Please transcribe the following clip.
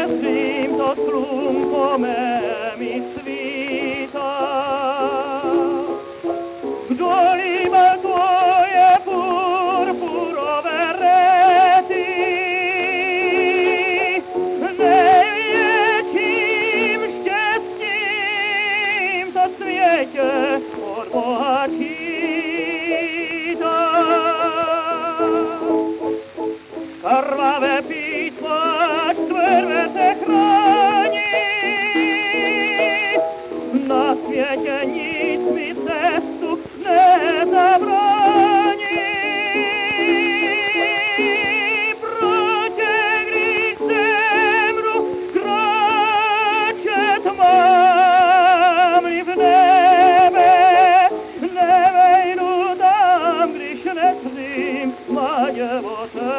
svým to slunko mé mi svítá. Dolíme tvoje purpurové rety, největším štěstím to světě od Boha čítá. Krvavé písmo čtvrvé se chrání, na světě nic mi cestu nezabrání. Bratě, když zemru, kráčet mám-li v nebe, nevejdu tam, když nezřím má divoce.